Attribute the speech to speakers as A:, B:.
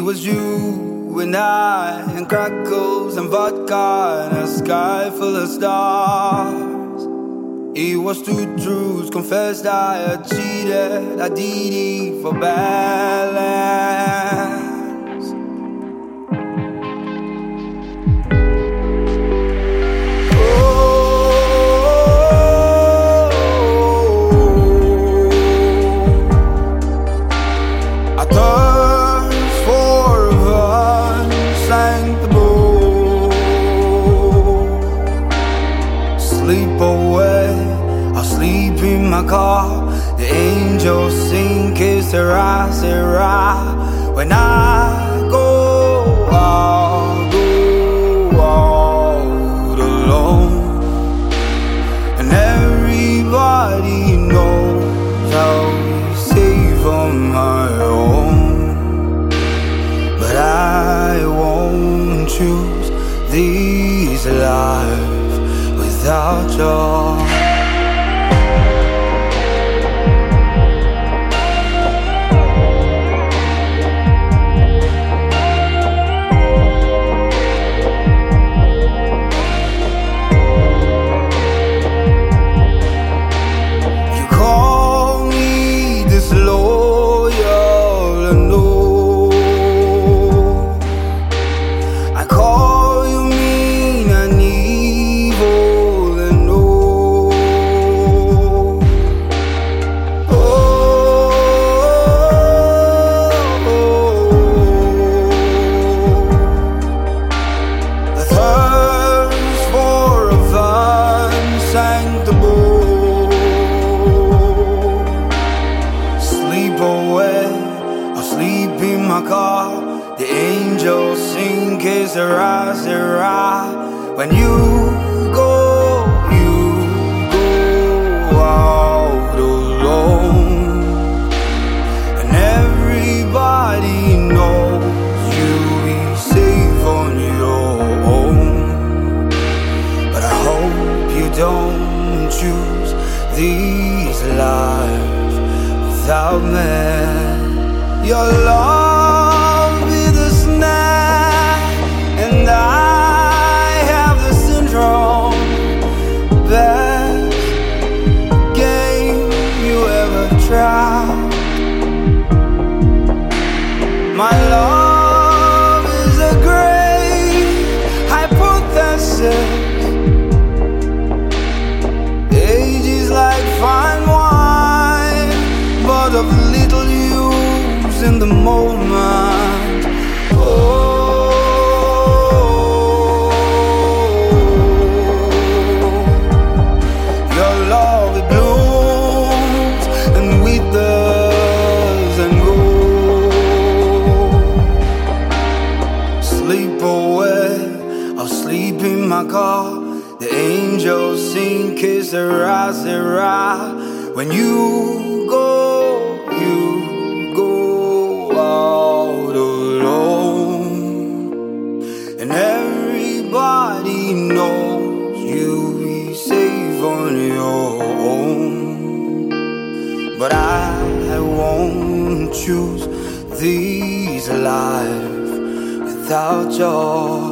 A: was you and I, and crackles and vodka, and a sky full of stars. It was two truths confessed. I had cheated, I did it for balance. Sleep away, I'll sleep in my car. The angels sing, kiss sera, sera. When I go, I'll go out alone. And everybody knows I'll be safe on my own. But I won't choose these lives without you. You call me disloyal, and no, I call you mean and evil, and no. The thirst for revenge sank the boat. Sleep away, I'll sleep in my car. The angels sing, que sera, sera. When you go out alone. And everybody knows you'll be safe on your own. But I hope you don't choose these lives without me. Your love is a snack, and I have the syndrome. Best game you ever tried. My love is a great hypothesis. Age is like fine wine, but of little use in the moment. Your love, it blooms and withers and goes. Sleep away, I'll sleep in my car. The angels sing, que sera, sera. When you go out alone. And everybody knows you'll be safe on your own. But I won't choose these lives without you.